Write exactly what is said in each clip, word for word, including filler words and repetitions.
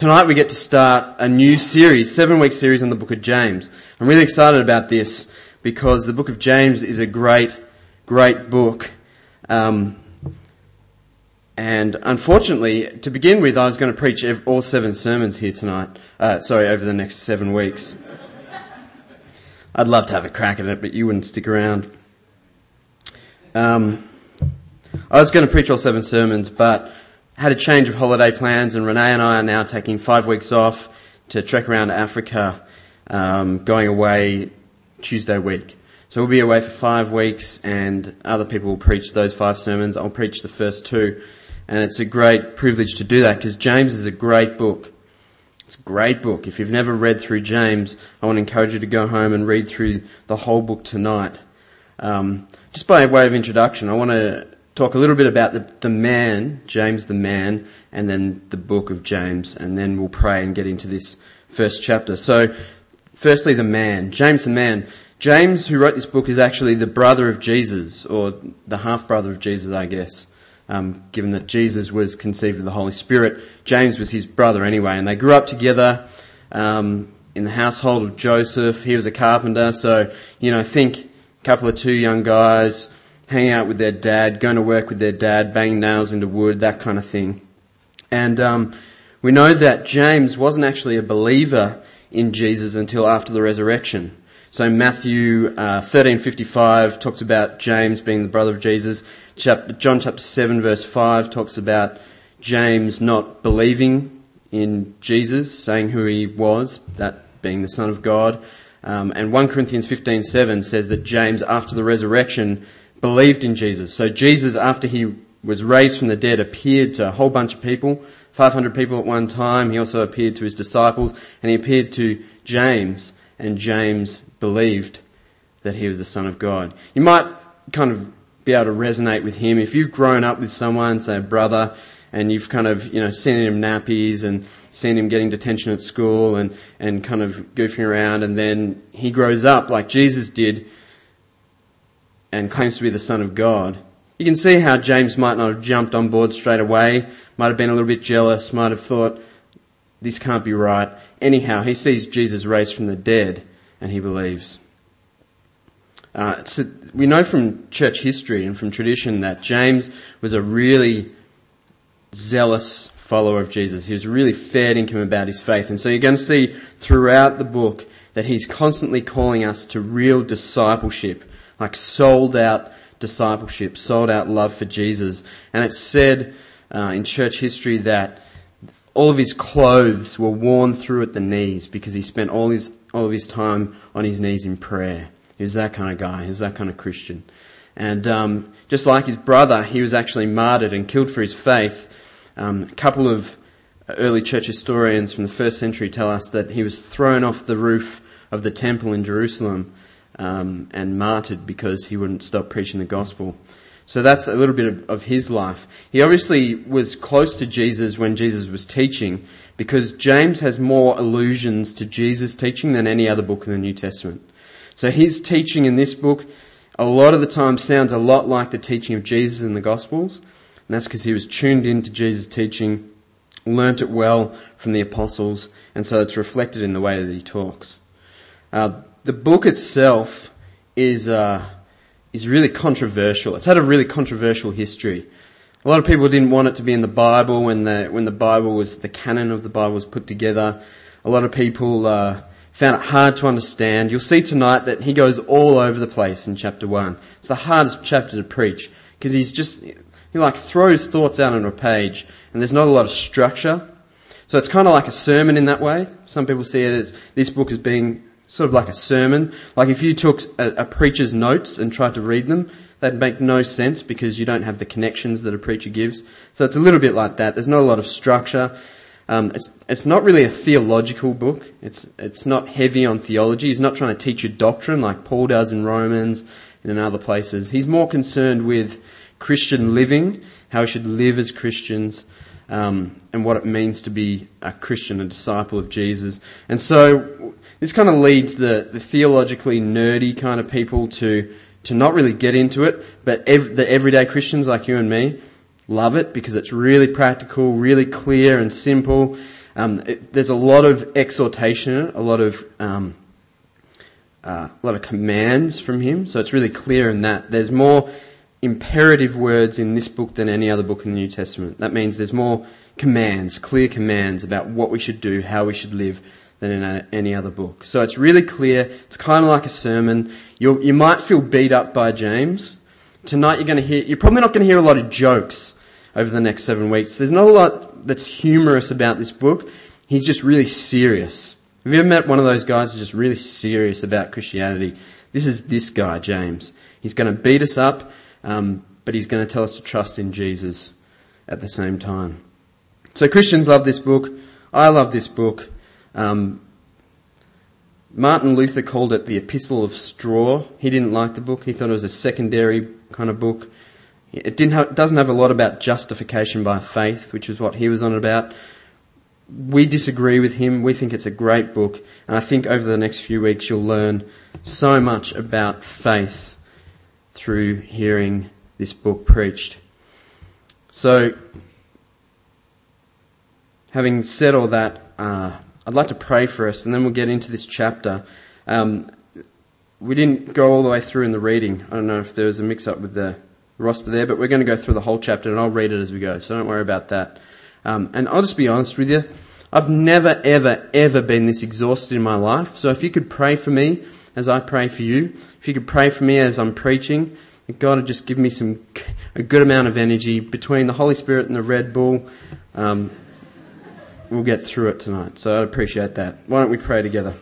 Tonight we get to start a new series, seven-week series on the book of James. I'm really excited about this because the book of James is a great, great book. Um, and unfortunately, to begin with, I was going to preach all seven sermons here tonight. Uh, sorry, over the next seven weeks. I'd love to have a crack at it, but you wouldn't stick around. Um, I was going to preach all seven sermons, but had a change of holiday plans, and Renee and I are now taking five weeks off to trek around Africa, um, going away Tuesday week. So we'll be away for five weeks, and other people will preach those five sermons. I'll preach the first two, and it's a great privilege to do that because James is a great book. It's a great book. If you've never read through James, I want to encourage you to go home and read through the whole book tonight. Um, just by way of introduction, I want to talk a little bit about the, the man, James the man, and then the book of James, and then we'll pray and get into this first chapter. So, firstly, the man, James the man. James, who wrote this book, is actually the brother of Jesus, or the half-brother of Jesus, I guess, um, given that Jesus was conceived of the Holy Spirit. James was his brother anyway, and they grew up together um, in the household of Joseph. He was a carpenter, so, you know, think a couple of two young guys hanging out with their dad, going to work with their dad, banging nails into wood, that kind of thing. And um, we know that James wasn't actually a believer in Jesus until after the resurrection. So Matthew uh, thirteen fifty-five talks about James being the brother of Jesus. Chapter, John chapter seven verse five talks about James not believing in Jesus, saying who he was, that being the Son of God. Um, and First Corinthians fifteen seven says that James, after the resurrection, believed in Jesus. So Jesus, after he was raised from the dead, appeared to a whole bunch of people, five hundred people at one time. He also appeared to his disciples, and he appeared to James, and James believed that he was the Son of God. You might kind of be able to resonate with him. If you've grown up with someone, say a brother, and you've kind of, you know, seen him nappies and seen him getting detention at school and, and kind of goofing around, and then he grows up like Jesus did, and claims to be the Son of God, you can see how James might not have jumped on board straight away, might have been a little bit jealous, might have thought, this can't be right. Anyhow, he sees Jesus raised from the dead, and he believes. Uh, so we know from church history and from tradition that James was a really zealous follower of Jesus. He was really fair dinkum about his faith. And so you're going to see throughout the book that he's constantly calling us to real discipleship, like sold out discipleship, sold out love for Jesus. And it's said uh, in church history that all of his clothes were worn through at the knees because he spent all his all of his time on his knees in prayer. He was that kind of guy. He was that kind of Christian. And um, just like his brother, he was actually martyred and killed for his faith. Um, a couple of early church historians from the first century tell us that he was thrown off the roof of the temple in Jerusalem Um, and martyred because he wouldn't stop preaching the gospel. So that's a little bit of, of his life. He obviously was close to Jesus when Jesus was teaching, because James has more allusions to Jesus' teaching than any other book in the New Testament. So his teaching in this book a lot of the time sounds a lot like the teaching of Jesus in the Gospels, and that's because he was tuned into Jesus' teaching, learnt it well from the apostles, and so it's reflected in the way that he talks. Uh, The book itself is uh, is really controversial. It's had a really controversial history. A lot of people didn't want it to be in the Bible when the when the Bible was the canon of the Bible was put together. A lot of people uh, found it hard to understand. You'll see tonight that he goes all over the place in chapter one. It's the hardest chapter to preach because he's just he like throws thoughts out on a page, and there's not a lot of structure. So it's kind of like a sermon in that way. Some people see it as this book as being sort of like a sermon. Like if you took a, a preacher's notes and tried to read them, they'd make no sense because you don't have the connections that a preacher gives. So it's a little bit like that. There's not a lot of structure. Um, it's it's not really a theological book. It's it's not heavy on theology. He's not trying to teach you doctrine like Paul does in Romans and in other places. He's more concerned with Christian living, how we should live as Christians, um, and what it means to be a Christian, a disciple of Jesus. And so this kind of leads the, the theologically nerdy kind of people to to not really get into it, but ev- the everyday Christians like you and me love it because it's really practical, really clear and simple. Um, it, there's a lot of exhortation in it, a lot of um, uh, a lot of commands from him. So it's really clear in that there's more imperative words in this book than any other book in the New Testament. That means there's more commands, clear commands about what we should do, how we should live, than in a, any other book. So it's really clear. It's kind of like a sermon. You you might feel beat up by James. Tonight you're going to hear, you're probably not going to hear a lot of jokes over the next seven weeks. There's not a lot that's humorous about this book. He's just really serious. Have you ever met one of those guys who's just really serious about Christianity? This is this guy, James. He's going to beat us up, um, but he's going to tell us to trust in Jesus at the same time. So Christians love this book. I love this book. Um, Martin Luther called it the Epistle of Straw. He didn't like the book. He thought it was a secondary kind of book. It didn't have, doesn't have a lot about justification by faith, which is what he was on about. We disagree with him. We think it's a great book. And I think over the next few weeks you'll learn so much about faith through hearing this book preached. So, having said all that, uh, I'd like to pray for us, and then we'll get into this chapter. Um, we didn't go all the way through in the reading. I don't know if there was a mix-up with the roster there, but we're going to go through the whole chapter, and I'll read it as we go, so don't worry about that. Um, and I'll just be honest with you. I've never, ever, ever been this exhausted in my life. So if you could pray for me as I pray for you, if you could pray for me as I'm preaching, God would just give me some a good amount of energy between the Holy Spirit and the Red Bull. Um, We'll get through it tonight, so I'd appreciate that. Why don't we pray together?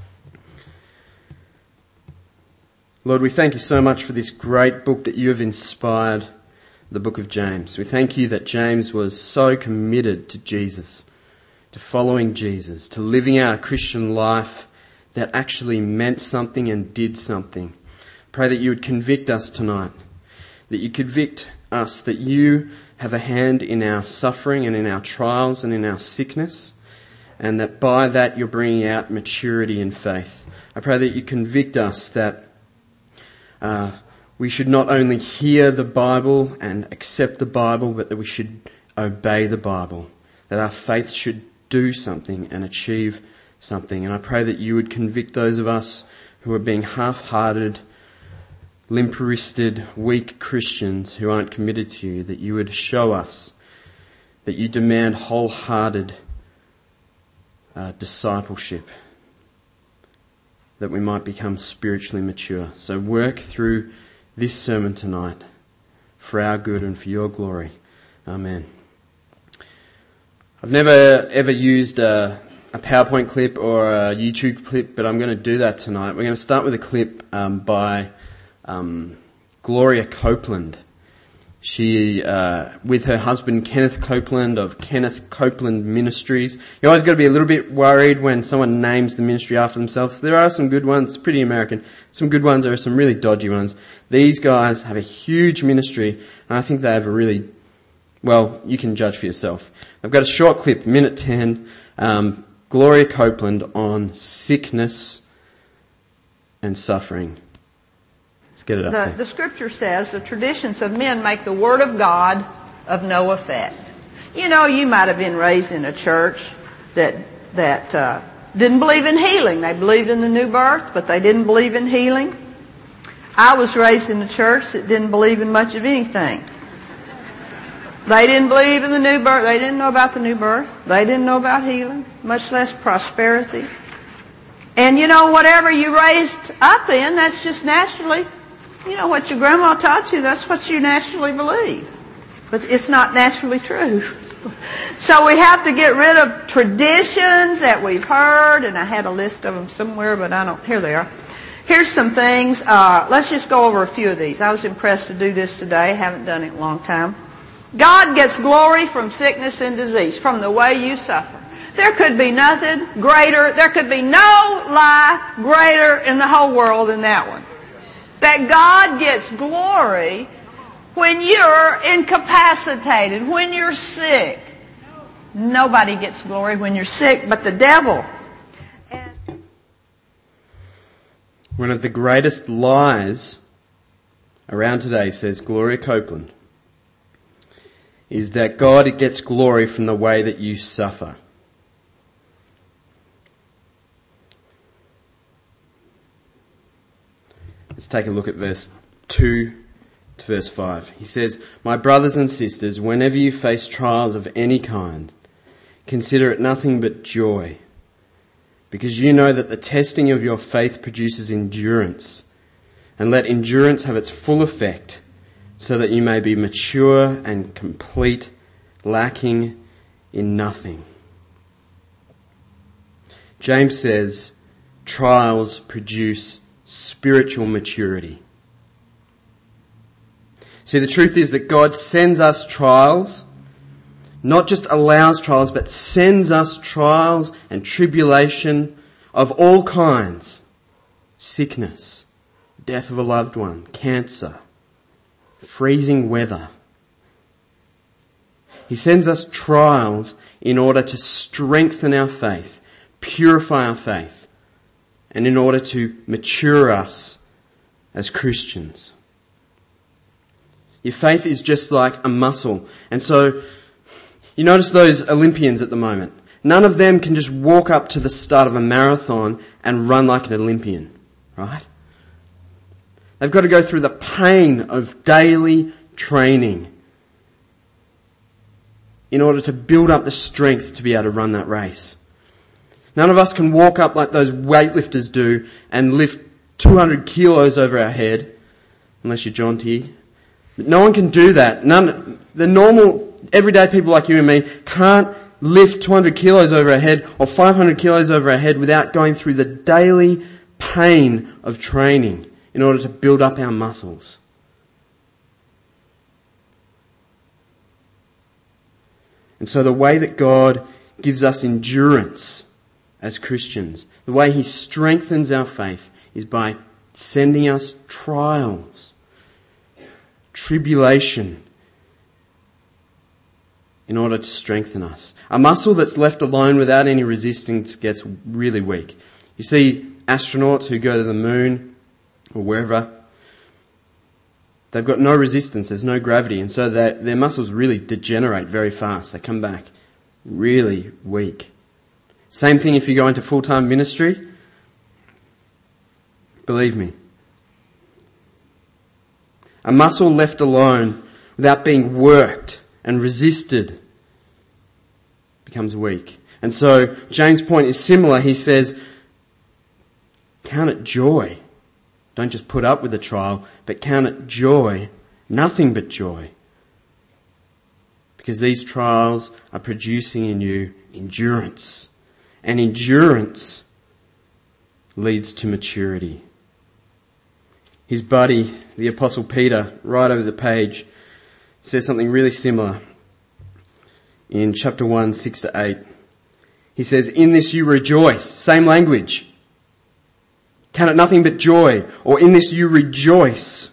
Lord, we thank you so much for this great book that you have inspired, the book of James. We thank you that James was so committed to Jesus, to following Jesus, to living out a Christian life that actually meant something and did something. Pray that you would convict us tonight, that you convict us that you have a hand in our suffering and in our trials and in our sickness, and that by that you're bringing out maturity in faith. I pray that you convict us that uh, we should not only hear the Bible and accept the Bible, but that we should obey the Bible, that our faith should do something and achieve something. And I pray that you would convict those of us who are being half-hearted, limp-wristed, weak Christians who aren't committed to you, that you would show us that you demand wholehearted uh, discipleship, that we might become spiritually mature. So work through this sermon tonight for our good and for your glory. Amen. I've never ever used a, a PowerPoint clip or a YouTube clip, but I'm going to do that tonight. We're going to start with a clip um, by Um, Gloria Copeland. She, uh, with her husband Kenneth Copeland of Kenneth Copeland Ministries. You always got to be a little bit worried when someone names the ministry after themselves. There are some good ones, pretty American. Some good ones, there are some really dodgy ones. These guys have a huge ministry, and I think they have a really, well, you can judge for yourself. I've got a short clip, minute ten, um, Gloria Copeland on sickness and suffering. Get it up the, the scripture says the traditions of men make the word of God of no effect. You know, you might have been raised in a church that that uh, didn't believe in healing. They believed in the new birth, but they didn't believe in healing. I was raised in a church that didn't believe in much of anything. They didn't believe in the new birth. They didn't know about the new birth. They didn't know about healing, much less prosperity. And you know, whatever you raised up in, that's just naturally, you know, what your grandma taught you, that's what you naturally believe. But it's not naturally true. So we have to get rid of traditions that we've heard, and I had a list of them somewhere, but I don't, here they are. Here's some things. Uh, let's just go over a few of these. I was impressed to do this today. Haven't done it in a long time. God gets glory from sickness and disease, from the way you suffer. There could be nothing greater, there could be no lie greater in the whole world than that one. That God gets glory when you're incapacitated, when you're sick. Nobody gets glory when you're sick but the devil. And one of the greatest lies around today, says Gloria Copeland, is that God gets glory from the way that you suffer. Let's take a look at verse two to verse five. He says, "My brothers and sisters, whenever you face trials of any kind, consider it nothing but joy, because you know that the testing of your faith produces endurance. And let endurance have its full effect, so that you may be mature and complete, lacking in nothing." James says, trials produce spiritual maturity. See, the truth is that God sends us trials, not just allows trials, but sends us trials and tribulation of all kinds. Sickness, death of a loved one, cancer, freezing weather. He sends us trials in order to strengthen our faith, purify our faith, and in order to mature us as Christians. Your faith is just like a muscle. And so, you notice those Olympians at the moment. None of them can just walk up to the start of a marathon and run like an Olympian, right? They've got to go through the pain of daily training in order to build up the strength to be able to run that race. None of us can walk up like those weightlifters do and lift two hundred kilos over our head, unless you're John T. But no one can do that. None, the normal, everyday people like you and me can't lift two hundred kilos over our head or five hundred kilos over our head without going through the daily pain of training in order to build up our muscles. And so the way that God gives us endurance as Christians, the way He strengthens our faith, is by sending us trials, tribulation, in order to strengthen us. A muscle that's left alone without any resistance gets really weak. You see astronauts who go to the moon or wherever, they've got no resistance, there's no gravity, and so that their muscles really degenerate very fast. They come back really weak. Same thing if you go into full-time ministry. Believe me. A muscle left alone without being worked and resisted becomes weak. And so James' point is similar. He says, count it joy. Don't just put up with a trial, but count it joy, nothing but joy. Because these trials are producing in you endurance. And endurance leads to maturity. His buddy, the Apostle Peter, right over the page, says something really similar in chapter one, six to eight. He says, "In this you rejoice." Same language. Count it nothing but joy. Or in this you rejoice.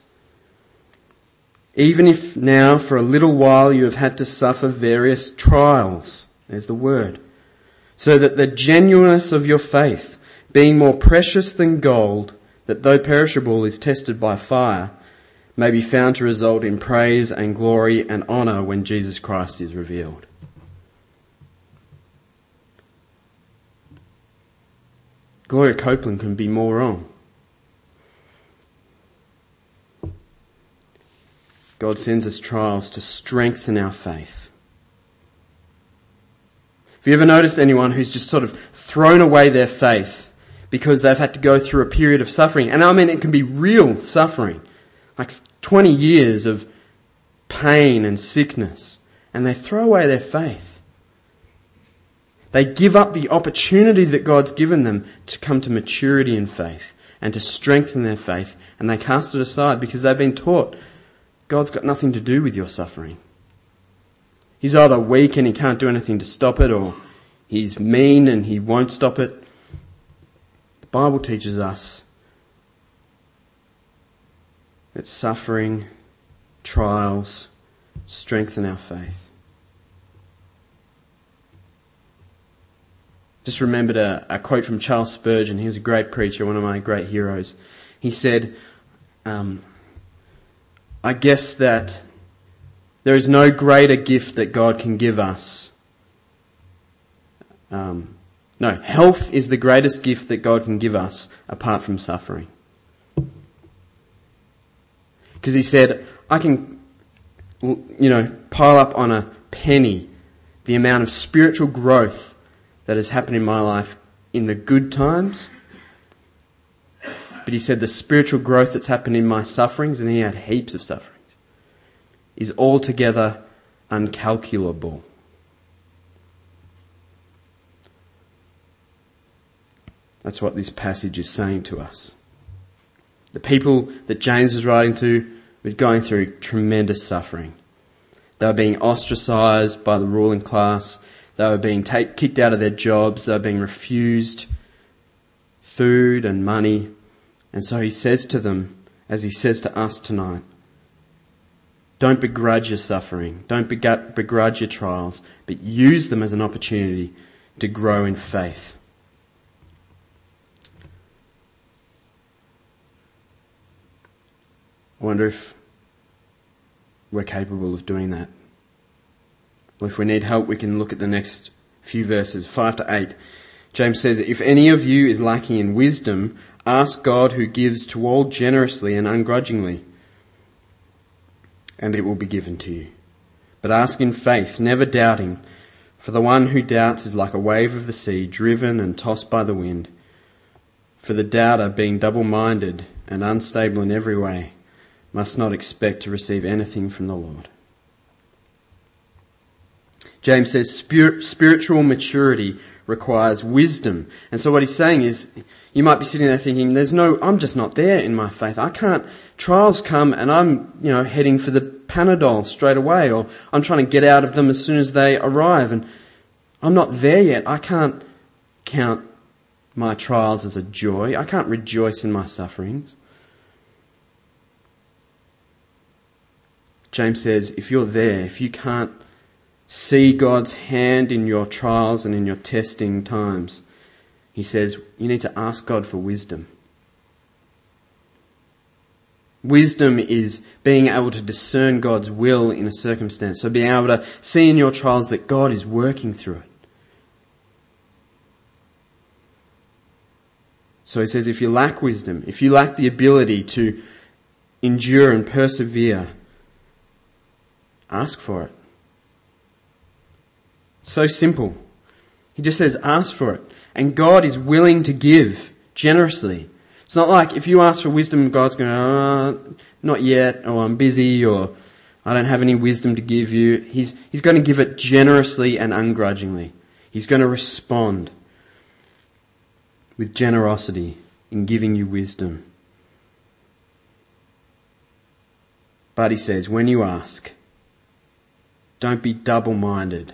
Even if now for a little while you have had to suffer various trials. There's the word. So that the genuineness of your faith, being more precious than gold, that though perishable is tested by fire, may be found to result in praise and glory and honour when Jesus Christ is revealed. Gloria Copeland couldn't be more wrong. God sends us trials to strengthen our faith. Have you ever noticed anyone who's just sort of thrown away their faith because they've had to go through a period of suffering? And I mean, it can be real suffering, like twenty years of pain and sickness, and they throw away their faith. They give up the opportunity that God's given them to come to maturity in faith and to strengthen their faith, and they cast it aside because they've been taught God's got nothing to do with your suffering. He's either weak and He can't do anything to stop it, or He's mean and He won't stop it. The Bible teaches us that suffering, trials, strengthen our faith. Just remembered a, a quote from Charles Spurgeon. He was a great preacher, one of my great heroes. He said, um, I guess that there is no greater gift that God can give us. Um, no, health is the greatest gift that God can give us apart from suffering. Because he said, I can, you know, pile up on a penny the amount of spiritual growth that has happened in my life in the good times. But he said the spiritual growth that's happened in my sufferings, and he had heaps of sufferings, is altogether uncalculable. That's what this passage is saying to us. The people that James was writing to were going through tremendous suffering. They were being ostracised by the ruling class. They were being take, kicked out of their jobs. They were being refused food and money. And so he says to them, as he says to us tonight, don't begrudge your suffering. Don't begrudge your trials, but use them as an opportunity to grow in faith. I wonder if we're capable of doing that. Well, if we need help, we can look at the next few verses, five to eight. James says, if any of you is lacking in wisdom, ask God who gives to all generously and ungrudgingly, and it will be given to you. But ask in faith, never doubting, for the one who doubts is like a wave of the sea, driven and tossed by the wind. For the doubter, being double-minded and unstable in every way, must not expect to receive anything from the Lord. James says spir- spiritual maturity requires wisdom. And so what he's saying is, you might be sitting there thinking, there's no, I'm just not there in my faith. I can't, trials come and I'm, you know, heading for the Panadol straight away, or I'm trying to get out of them as soon as they arrive, and I'm not there yet. I can't count my trials as a joy. I can't rejoice in my sufferings. James says, if you're there, if you can't see God's hand in your trials and in your testing times, he says, you need to ask God for wisdom. Wisdom is being able to discern God's will in a circumstance. So being able to see in your trials that God is working through it. So he says, if you lack wisdom, if you lack the ability to endure and persevere, ask for it. So simple. He just says, ask for it. And God is willing to give generously. It's not like if you ask for wisdom, God's going, oh, not yet, or I'm busy, or I don't have any wisdom to give you. He's, he's going to give it generously and ungrudgingly. He's going to respond with generosity in giving you wisdom. But he says, when you ask, don't be double-minded.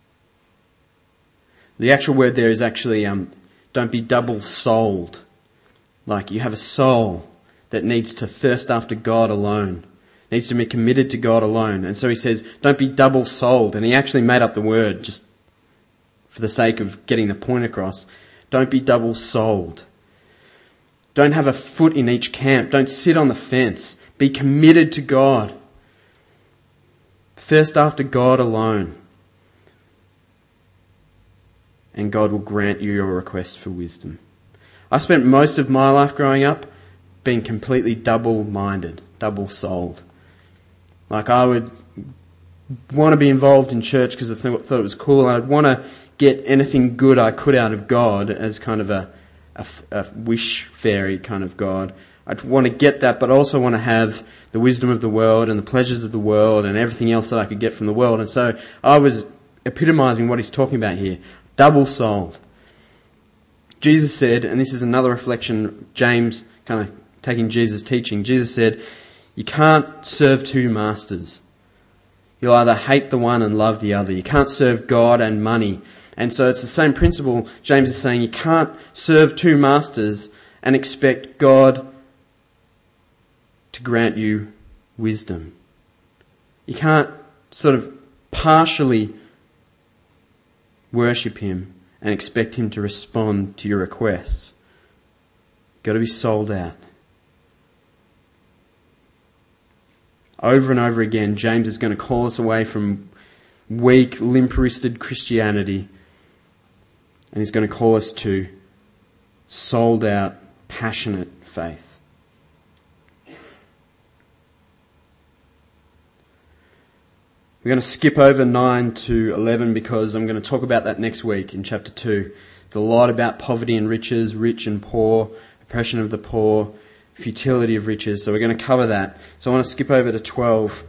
The actual word there is actually, um, don't be double-souled. Like you have a soul that needs to thirst after God alone, needs to be committed to God alone. And so he says, don't be double-souled. And he actually made up the word just for the sake of getting the point across. Don't be double-souled. Don't have a foot in each camp. Don't sit on the fence. Be committed to God. Thirst after God alone. And God will grant you your request for wisdom. I spent most of my life growing up being completely double-minded, double-souled. Like I would want to be involved in church because I thought it was cool, and I'd want to get anything good I could out of God as kind of a, a, a wish fairy kind of God. I'd want to get that, but also want to have the wisdom of the world and the pleasures of the world and everything else that I could get from the world. And so I was epitomizing what he's talking about here. Double-souled. Jesus said, and this is another reflection, James kind of taking Jesus' teaching. Jesus said, you can't serve two masters. You'll either hate the one and love the other. You can't serve God and money. And so it's the same principle. James is saying you can't serve two masters and expect God to grant you wisdom. You can't sort of partially worship him and expect him to respond to your requests. You've got to be sold out. Over and over again, James is going to call us away from weak, limp-wristed Christianity, and he's going to call us to sold out, passionate faith. We're going to skip over nine to eleven because I'm going to talk about that next week in chapter two. It's a lot about poverty and riches, rich and poor, oppression of the poor, futility of riches. So we're going to cover that. So I want to skip over to twelve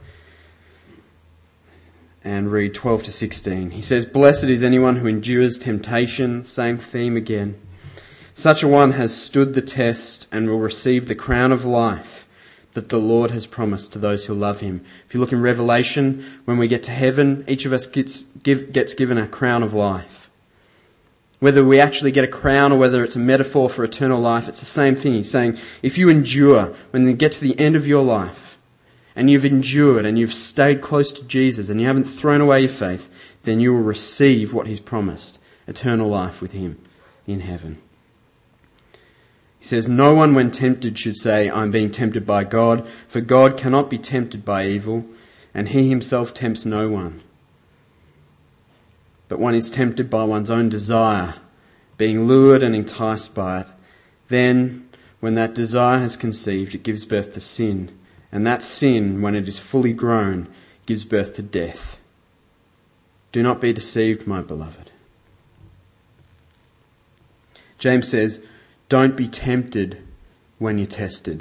and read twelve to sixteen. He says, "Blessed is anyone who endures temptation," same theme again. "Such a one has stood the test and will receive the crown of life that the Lord has promised to those who love him." If you look in Revelation, when we get to heaven, each of us gets, give, gets given a crown of life. Whether we actually get a crown or whether it's a metaphor for eternal life, it's the same thing. He's saying, if you endure, when you get to the end of your life, and you've endured and you've stayed close to Jesus and you haven't thrown away your faith, then you will receive what he's promised, eternal life with him in heaven. He says, "No one when tempted should say, 'I'm being tempted by God,' for God cannot be tempted by evil, and he himself tempts no one. But one is tempted by one's own desire, being lured and enticed by it. Then, when that desire has conceived, it gives birth to sin. And that sin, when it is fully grown, gives birth to death. Do not be deceived, my beloved." James says, don't be tempted when you're tested.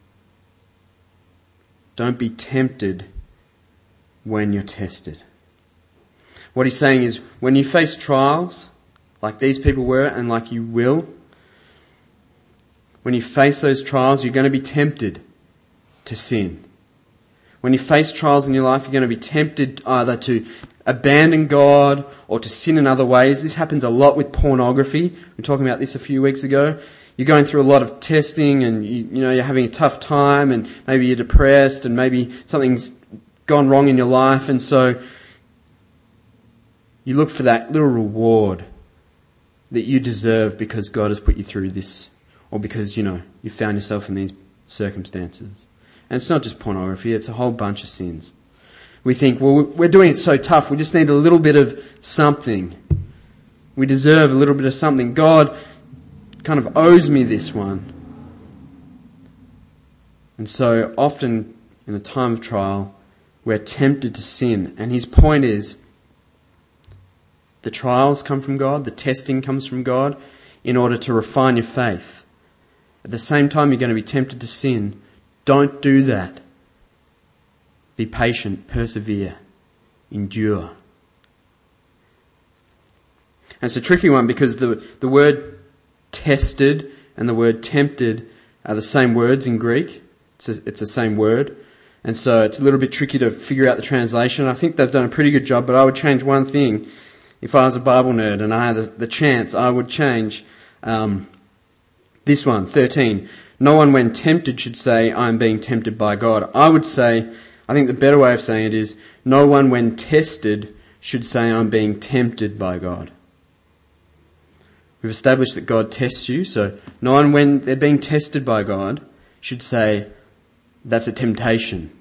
Don't be tempted when you're tested. What he's saying is, when you face trials, like these people were and like you will, when you face those trials, you're going to be tempted to sin. When you face trials in your life, you're going to be tempted either to abandon God or to sin in other ways. This happens a lot with pornography. We were talking about this a few weeks ago. You're going through a lot of testing and you, you know, you're having a tough time and maybe you're depressed and maybe something's gone wrong in your life, and so you look for that little reward that you deserve because God has put you through this, or because, you know, you found yourself in these circumstances. And it's not just pornography, it's a whole bunch of sins. We think, well, we're doing it so tough, we just need a little bit of something. We deserve a little bit of something. God kind of owes me this one. And so often in a time of trial, we're tempted to sin. And his point is, the trials come from God, the testing comes from God in order to refine your faith. At the same time, you're going to be tempted to sin. Don't do that. Be patient, persevere, endure. And it's a tricky one because the, the word tested and the word tempted are the same words in Greek. It's, a, it's the same word. And so it's a little bit tricky to figure out the translation. I think they've done a pretty good job, but I would change one thing. If I was a Bible nerd and I had the, the chance, I would change um, this one, thirteen. "No one when tempted should say, 'I'm being tempted by God.' I would say, I think the better way of saying it is, no one when tested should say, 'I'm being tempted by God.'" We've established that God tests you, so no one when they're being tested by God should say, that's a temptation.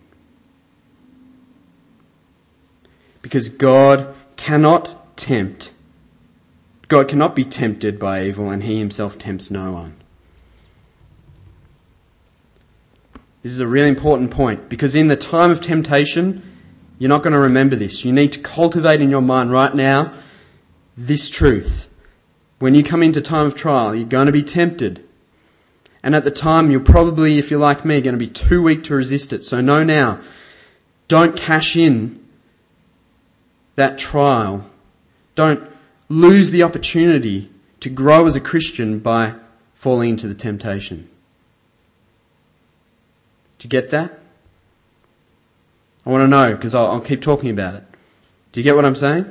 Because God cannot tempt. God cannot be tempted by evil, and he himself tempts no one. This is a really important point, because in the time of temptation, you're not going to remember this. You need to cultivate in your mind right now this truth. When you come into time of trial, you're going to be tempted. And at the time, you're probably, if you're like me, going to be too weak to resist it. So know now, don't cash in that trial. Don't lose the opportunity to grow as a Christian by falling into the temptation. Do you get that? I want to know, because I'll, I'll keep talking about it. Do you get what I'm saying?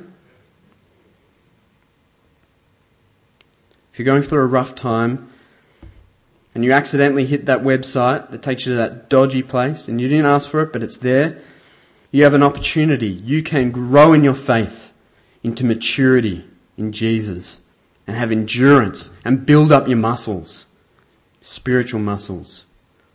If you're going through a rough time and you accidentally hit that website that takes you to that dodgy place and you didn't ask for it, but it's there, you have an opportunity. You can grow in your faith into maturity in Jesus and have endurance and build up your muscles, spiritual muscles,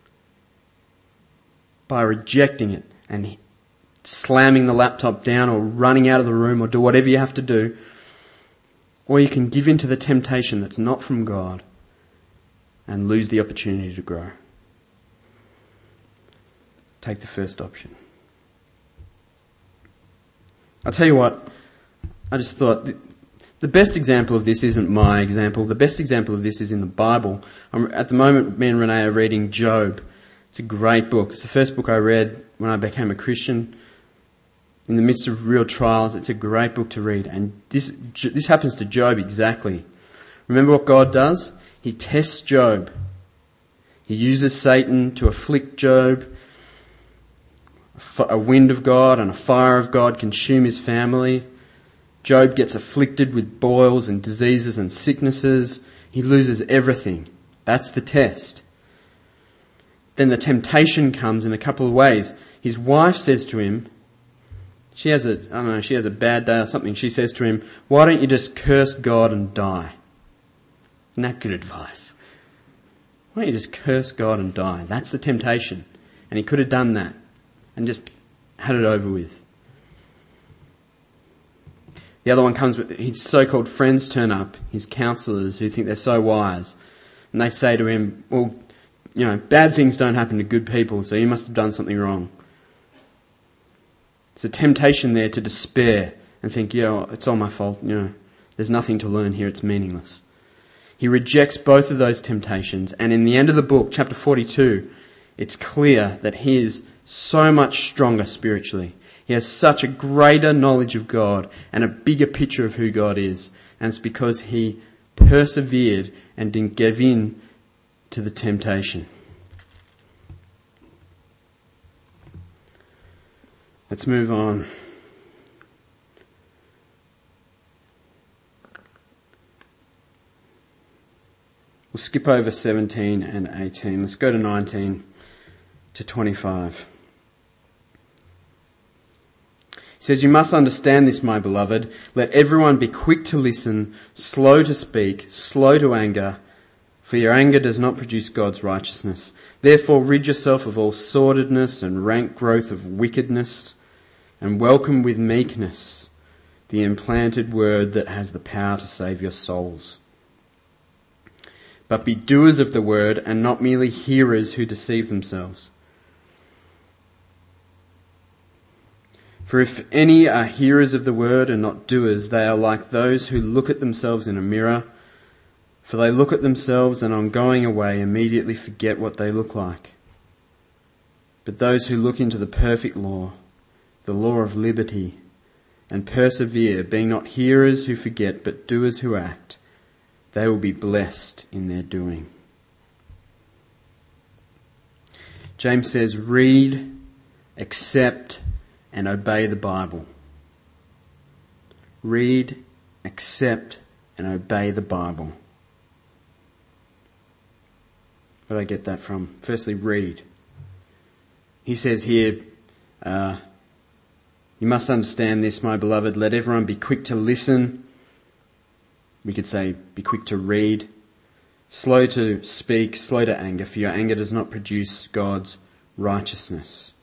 by rejecting it and slamming the laptop down or running out of the room or do whatever you have to do. Or you can give in to the temptation that's not from God and lose the opportunity to grow. Take the first option. I'll tell you what, I just thought the, the best example of this isn't my example. The best example of this is in the Bible. I'm, at the moment, me and Renee are reading Job. It's a great book. It's the first book I read when I became a Christian. In the midst of real trials, it's a great book to read. And this this happens to Job exactly. Remember what God does? He tests Job. He uses Satan to afflict Job. A wind of God and a fire of God consume his family. Job gets afflicted with boils and diseases and sicknesses. He loses everything. That's the test. Then the temptation comes in a couple of ways. His wife says to him, she has a, I don't know, she has a bad day or something. She says to him, why don't you just curse God and die? Isn't that good advice? Why don't you just curse God and die? That's the temptation. And he could have done that and just had it over with. The other one comes with his so-called friends turn up, his counsellors who think they're so wise. And they say to him, well, you know, bad things don't happen to good people, so you must have done something wrong. It's a temptation there to despair and think, yeah, it's all my fault. You know, there's nothing to learn here. It's meaningless. He rejects both of those temptations. And in the end of the book, chapter forty-two, it's clear that he is so much stronger spiritually. He has such a greater knowledge of God and a bigger picture of who God is. And it's because he persevered and didn't give in to the temptation. Let's move on. We'll skip over seventeen and eighteen. Let's go to nineteen to twenty-five. He says, you must understand this, my beloved. Let everyone be quick to listen, slow to speak, slow to anger, for your anger does not produce God's righteousness. Therefore rid yourself of all sordidness and rank growth of wickedness, and welcome with meekness the implanted word that has the power to save your souls. But be doers of the word and not merely hearers who deceive themselves. For if any are hearers of the word and not doers, they are like those who look at themselves in a mirror. For they look at themselves and on going away immediately forget what they look like. But those who look into the perfect law, the law of liberty, and persevere, being not hearers who forget, but doers who act, they will be blessed in their doing. James says, read, accept, and obey the Bible. Read, accept, and obey the Bible. Where did I get that from? Firstly, read. He says here, uh, you must understand this, my beloved. Let everyone be quick to listen. We could say, be quick to read. Slow to speak, slow to anger, for your anger does not produce God's righteousness.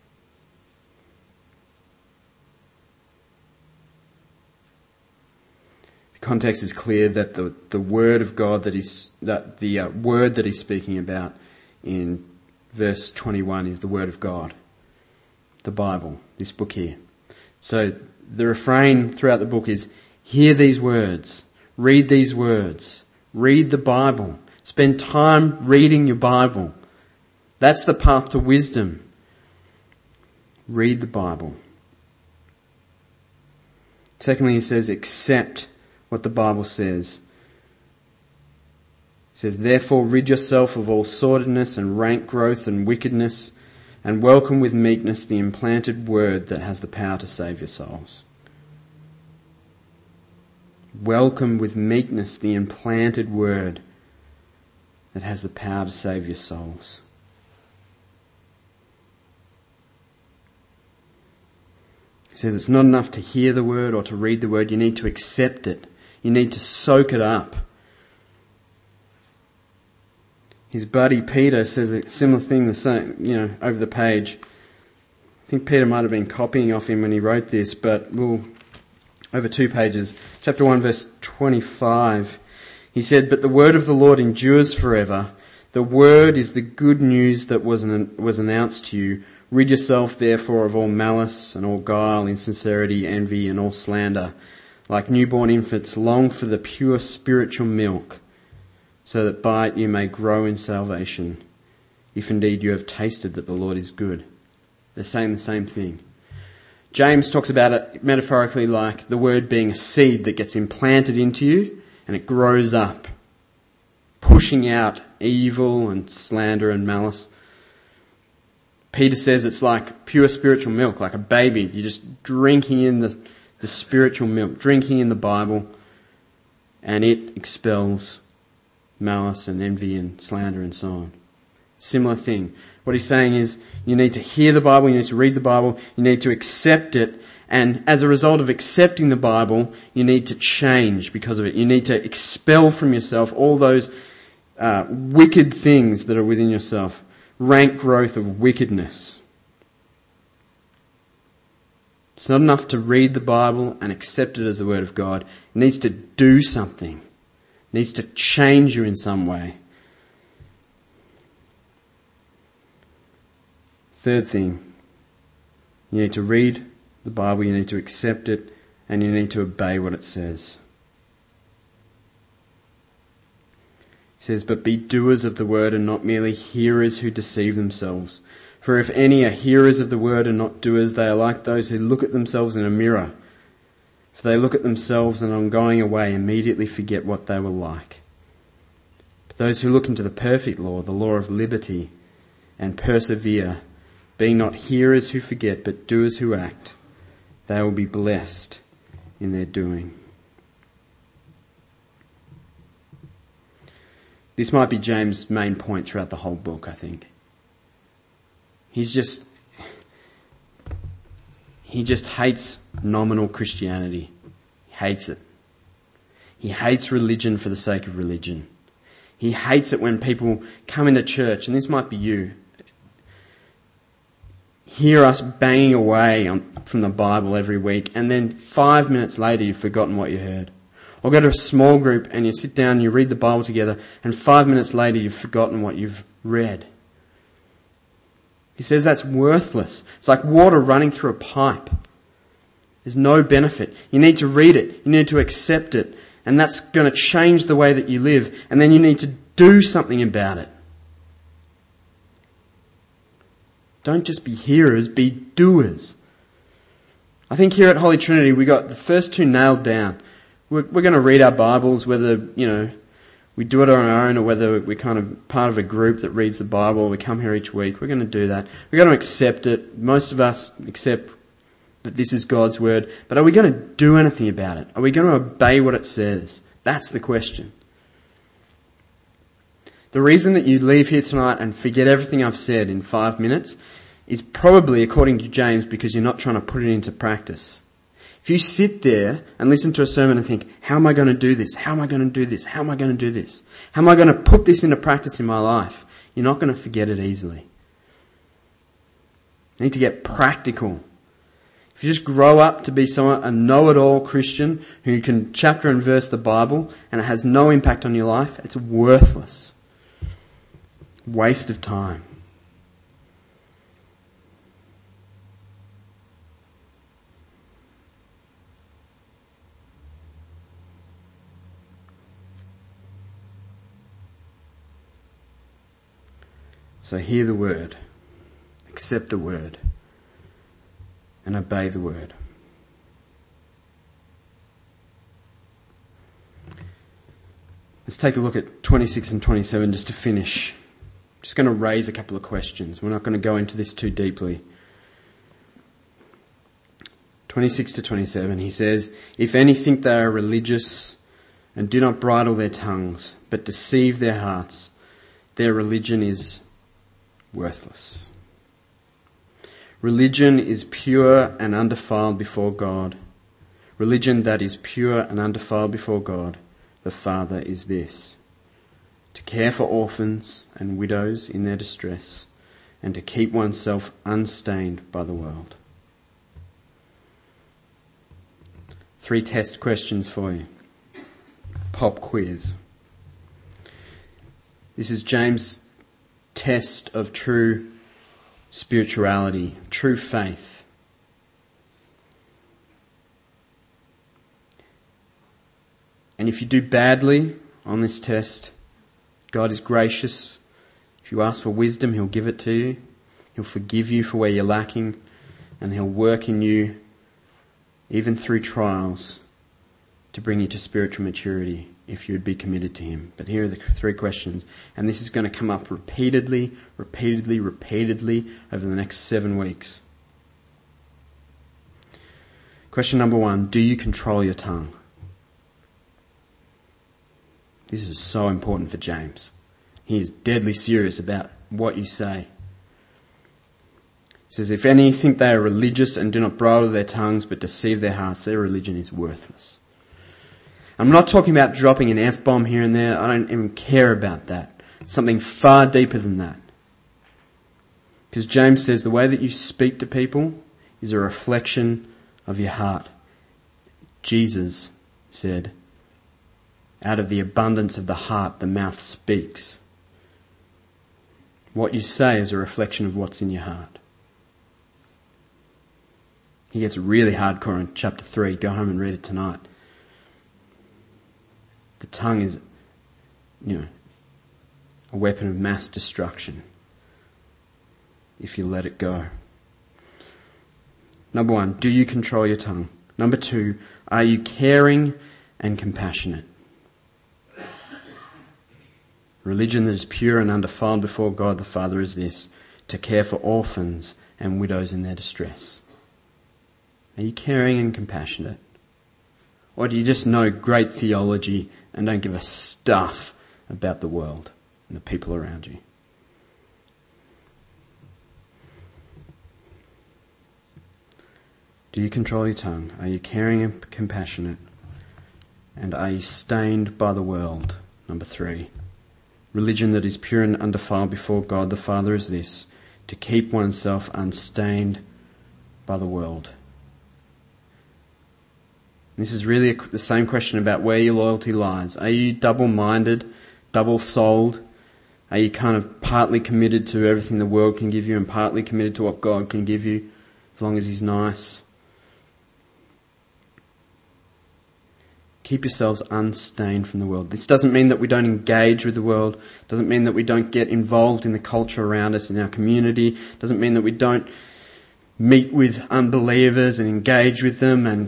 The context is clear that the, the word of God that he's, that the uh, word that he's speaking about in verse twenty-one is the word of God. The Bible, this book here. So the refrain throughout the book is, hear these words, read these words, read the Bible, spend time reading your Bible. That's the path to wisdom. Read the Bible. Secondly, he says, accept what the Bible says. He says, therefore rid yourself of all sordidness and rank growth and wickedness, and welcome with meekness the implanted word that has the power to save your souls. Welcome with meekness the implanted word that has the power to save your souls. He says it's not enough to hear the word or to read the word. You need to accept it. You need to soak it up. His buddy Peter says a similar thing, the same, you know, over the page. I think Peter might have been copying off him when he wrote this, but we'll, over two pages. Chapter one, verse twenty-five. He said, but the word of the Lord endures forever. The word is the good news that was, an, was announced to you. Rid yourself, therefore, of all malice and all guile, insincerity, envy, and all slander. Like newborn infants, long for the pure spiritual milk, so that by it you may grow in salvation, if indeed you have tasted that the Lord is good. They're saying the same thing. James talks about it metaphorically like the word being a seed that gets implanted into you and it grows up, pushing out evil and slander and malice. Peter says it's like pure spiritual milk, like a baby. You're just drinking in the, the spiritual milk, drinking in the Bible, and it expels malice and envy and slander and so on. Similar thing. What he's saying is you need to hear the Bible, you need to read the Bible, you need to accept it, and as a result of accepting the Bible, you need to change because of it. You need to expel from yourself all those uh, wicked things that are within yourself. Rank growth of wickedness. It's not enough to read the Bible and accept it as the Word of God. It needs to do something. It needs to change you in some way. Third thing, you need to read the Bible, you need to accept it, and you need to obey what it says. He says, but be doers of the word and not merely hearers who deceive themselves. For if any are hearers of the word and not doers, they are like those who look at themselves in a mirror. If they look at themselves and on going away immediately forget what they were like. But those who look into the perfect law, the law of liberty, and persevere, being not hearers who forget, but doers who act, they will be blessed in their doing. This might be James' main point throughout the whole book, I think. He's just, he just hates nominal Christianity. He hates it. He hates religion for the sake of religion. He hates it when people come into church, and this might be you, hear us banging away on, from the Bible every week, and then five minutes later you've forgotten what you heard. Or go to a small group and you sit down and you read the Bible together, and five minutes later you've forgotten what you've read. He says that's worthless. It's like water running through a pipe. There's no benefit. You need to read it. You need to accept it. And that's going to change the way that you live. And then you need to do something about it. Don't just be hearers, be doers. I think here at Holy Trinity we got the first two nailed down. We're, we're going to read our Bibles, whether, you know, we do it on our own or whether we're kind of part of a group that reads the Bible. We come here each week. We're going to do that. We're going to accept it. Most of us accept that this is God's Word. But are we going to do anything about it? Are we going to obey what it says? That's the question. The reason that you leave here tonight and forget everything I've said in five minutes is probably, according to James, because you're not trying to put it into practice. If you sit there and listen to a sermon and think, how am I going to do this? How am I going to do this? How am I going to do this? How am I going to put this into practice in my life? You're not going to forget it easily. You need to get practical. If you just grow up to be someone, a know-it-all Christian who can chapter and verse the Bible and it has no impact on your life, it's worthless. Waste of time. So hear the word, accept the word, and obey the word. Let's take a look at twenty-six and twenty-seven just to finish. I'm just going to raise a couple of questions. We're not going to go into this too deeply. twenty-six to twenty-seven, he says, if any think they are religious and do not bridle their tongues, but deceive their hearts, their religion is worthless. Religion is pure and undefiled before God. Religion that is pure and undefiled before God, the Father, is this: to care for orphans and widows in their distress, and to keep oneself unstained by the world. Three test questions for you. Pop quiz. This is James' test of true spirituality, true faith. And if you do badly on this test, God is gracious. If you ask for wisdom, He'll give it to you. He'll forgive you for where you're lacking, and He'll work in you, even through trials, to bring you to spiritual maturity if you would be committed to Him. But here are the three questions, and this is going to come up repeatedly, repeatedly, repeatedly over the next seven weeks. Question number one, do you control your tongue? This is so important for James. He is deadly serious about what you say. He says, if any think they are religious and do not bridle their tongues but deceive their hearts, their religion is worthless. I'm not talking about dropping an F-bomb here and there. I don't even care about that. It's something far deeper than that. Because James says the way that you speak to people is a reflection of your heart. Jesus said, out of the abundance of the heart, the mouth speaks. What you say is a reflection of what's in your heart. He gets really hardcore in chapter three. Go home and read it tonight. The tongue is, you know, a weapon of mass destruction if you let it go. Number one, do you control your tongue? Number two, are you caring and compassionate? Religion that is pure and undefiled before God the Father is this, to care for orphans and widows in their distress. Are you caring and compassionate? Or do you just know great theology and don't give a stuff about the world and the people around you? Do you control your tongue? Are you caring and compassionate? And are you stained by the world? Number three. Religion that is pure and undefiled before God the Father is this, to keep oneself unstained by the world. This is really the same question about where your loyalty lies. Are you double-minded, double-souled? Are you kind of partly committed to everything the world can give you and partly committed to what God can give you, as long as He's nice? Keep yourselves unstained from the world. This doesn't mean that we don't engage with the world. It doesn't mean that we don't get involved in the culture around us, in our community. It doesn't mean that we don't meet with unbelievers and engage with them and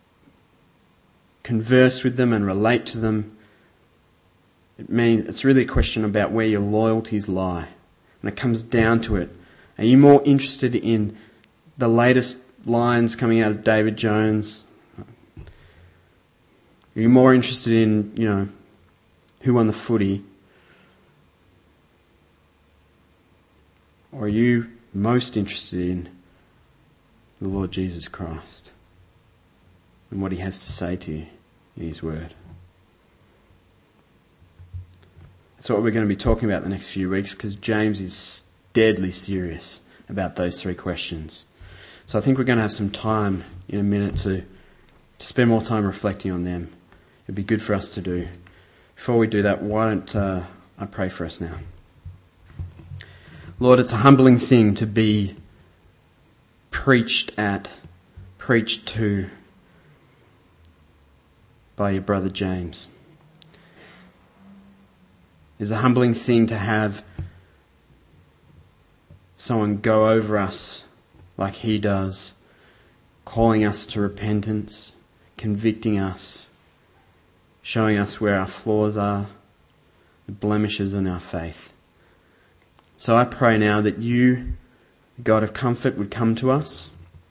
converse with them and relate to them. It means it's really a question about where your loyalties lie. And it comes down to it. Are you more interested in the latest lines coming out of David Jones? Are you more interested in, you know, who won the footy? Or are you most interested in the Lord Jesus Christ and what He has to say to you in His Word? That's what we're going to be talking about the next few weeks, because James is deadly serious about those three questions. So I think we're going to have some time in a minute to, to spend more time reflecting on them. It'd be good for us to do. Before we do that, why don't uh, I pray for us now? Lord, it's a humbling thing to be preached at, preached to by your brother James. It's a humbling thing to have someone go over us like he does, calling us to repentance, convicting us, showing us where our flaws are, the blemishes in our faith. So I pray now that you, God of comfort, would come to us.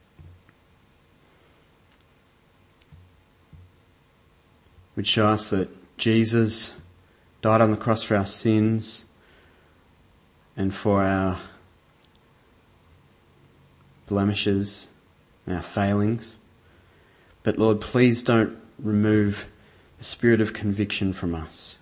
Would show us that Jesus died on the cross for our sins and for our blemishes and our failings. But Lord, please don't remove the spirit of conviction from us.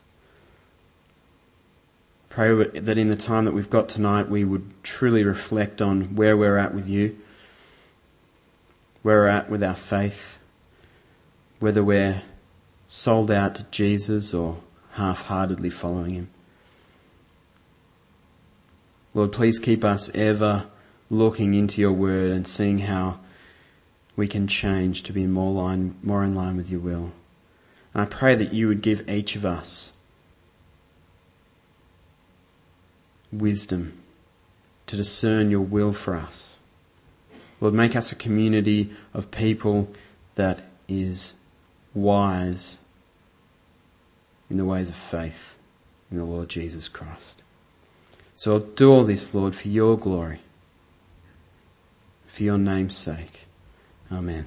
Pray that in the time that we've got tonight, we would truly reflect on where we're at with you, where we're at with our faith, whether we're sold out to Jesus or half-heartedly following Him. Lord, please keep us ever looking into your word and seeing how we can change to be more line, more in line with your will. And I pray that you would give each of us wisdom to discern your will for us. Lord, make us a community of people that is wise in the ways of faith in the Lord Jesus Christ. So I'll do all this, Lord, for your glory, for your name's sake. Amen.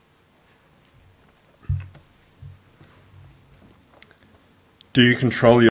Do you control your